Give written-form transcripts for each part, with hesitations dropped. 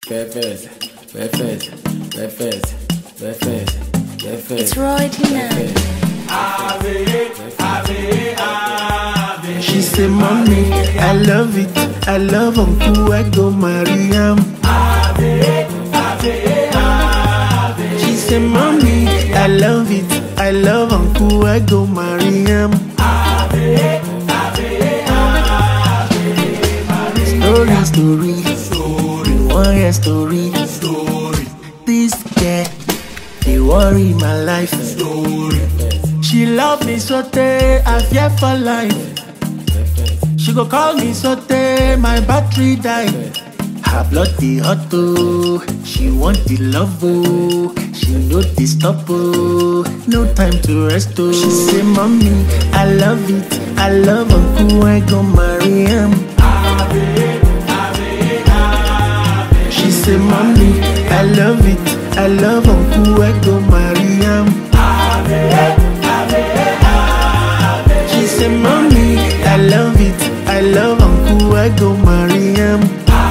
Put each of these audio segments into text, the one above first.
It's Roy Tina. She say, mommy, I love it. I love Uncle, I go marry him. She say, mommy, I love it. I love Uncle, I go marry him. Story, one year story. This girl, they worry my life. She love me so I fear for life. She go call me so my battery die. Her blood the hot oh, she want the love oh. She know the stop oh, no time to rest oh. She say, mommy, I love it. I love Uncle, I go marry him. She say, mommy, I love it. I love Uncle, I go marry him. She say, mommy, I love it. I love Uncle, I go marry him.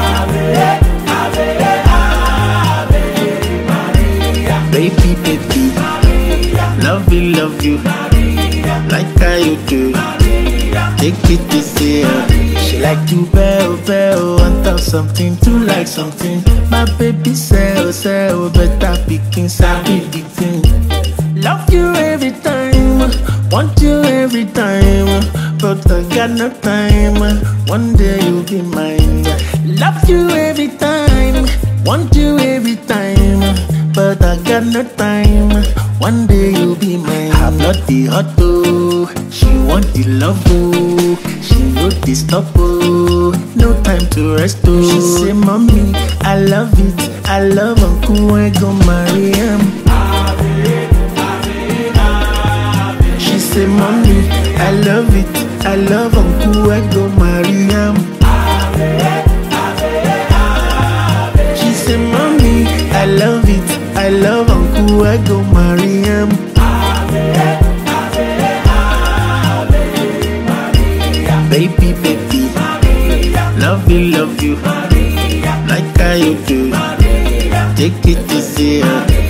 Baby, love you, like how you do. Take it easy, she like you bell, want of something to like something. My baby sell, better picking, sabi the thing. Love you every time, want you every time, but I got no time. One day you'll be mine. Love you every time, want you every time, but I got no time. One day you'll be mine. Her blood the hot oh, she want the love oh. She know the stop oh, no time to rest oh. She say, mommy, I love it. I love Uncle, I go marry him. She say, mommy, I love it. I love Uncle, I go marry him. She say, mommy, I love it. I love Uncle, I go marry him. Baby, love you, like how you do. Take it easy.